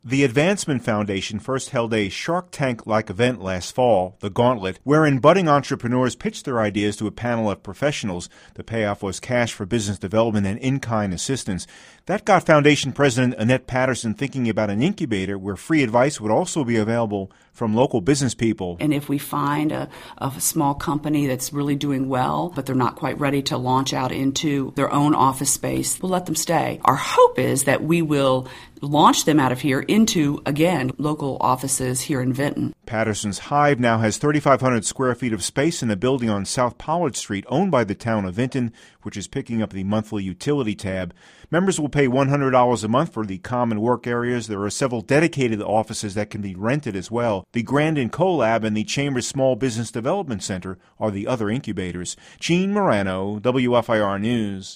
The Advancement Foundation first held a Shark Tank-like event last fall, The Gauntlet, wherein budding entrepreneurs pitched their ideas to a panel of professionals. The payoff was cash for business development and in-kind assistance. That got Foundation President Annette Patterson thinking about an incubator where free advice would also be available from local business people. And if we find a small company that's really doing well, but they're not quite ready to launch out into their own office space, we'll let them stay. Our hope is that we will launch them out of here into, again, local offices here in Vinton. Patterson's Hive now has 3,500 square feet of space in a building on South Pollard Street owned by the town of Vinton, which is picking up the monthly utility tab. Members will pay $100 a month for the common work areas. There are several dedicated offices that can be rented as well. The Grandin CoLab and the Chambers Small Business Development Center are the other incubators. Gene Morano, WFIR News.